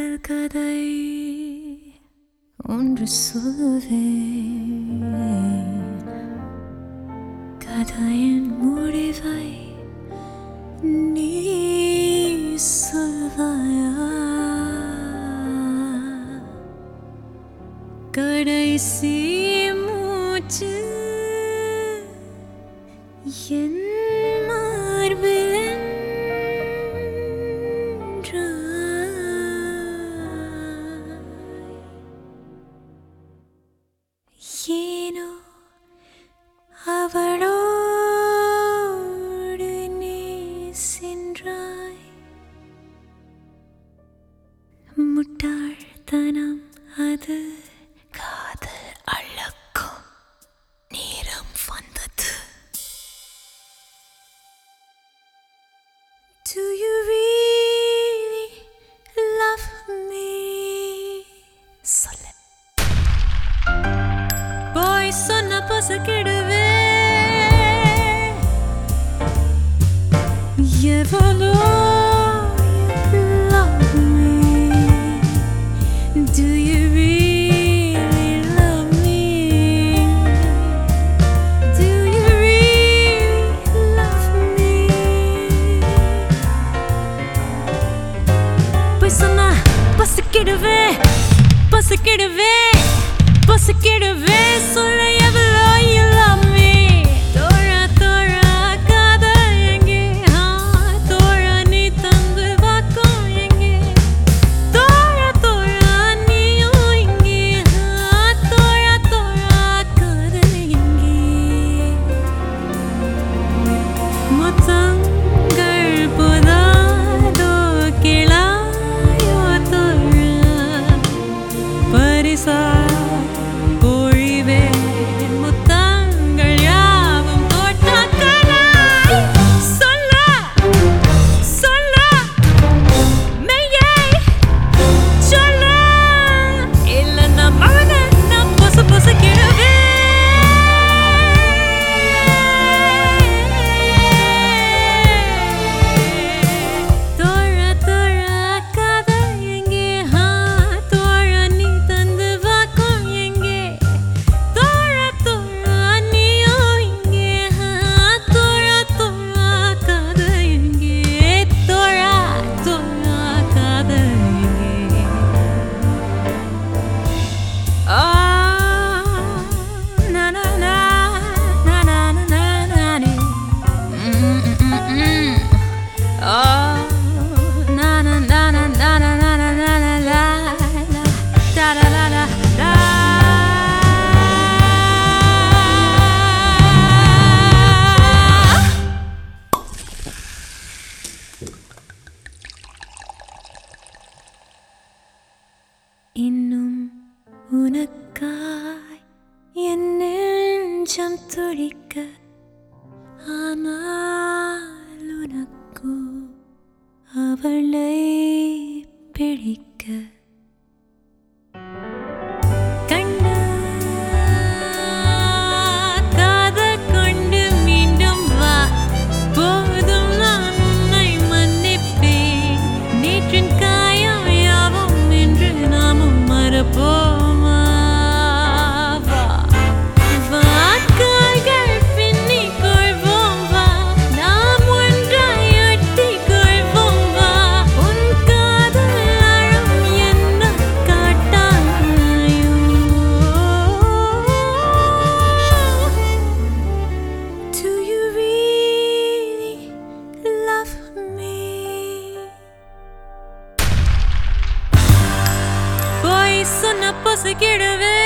காதல் கதை ஒன்று சொல்வேன். கதையின் முடிவை நீ சொல்வாயா? கடைசி மூச்சு என் மார்பில் ஏனோ அவளோடு நீ சென்றாய். முட்டாள்தனம் அது, காதல் அழக்கும் நேரம் வந்தது. Do you really love me? சொல்லு. போய் சொன்ன பசக்கிடுவே எவ்வளோ you love me. Do you really love me? Do you really love me? போய் சொன்ன பசக்கிடுவே பசக்கிடுவே பசக்கிடுவே சொல்ல எவ்வளோ you love me. தோழா தோழா காதல் எங்கே? தோழா நீ தந்து வாக்கும் எங்கே? தோழா தோழா நீயும் இங்கே? தோழா தோழா காதல் எங்கே? முத்தங்கள் போதாதோ கேளாயோ தோழா? பரிசா இன்னும் உனக்காய் என் நெஞ்சம் துடிக்க, ஆனால் உனக்கோ அவளை பிடிக்க. கண்ணா காதல் கொண்டு மீண்டும் வா, போதும் நான் உன்னை மன்னிப்பேன். நேற்றின் காயம் யாவும் என்று நாமும் மறப்போமா? வாக்காய்கள் பின்னிக் கொள்வோம் வா, நாம் ஒன்றாய் ஒட்டிக் கொள்வோம் வா. உன் காதல் ஆழம் என்ன காட்டாயோ? Do you really love me? போய் சொன்ன பசக்கிடுவே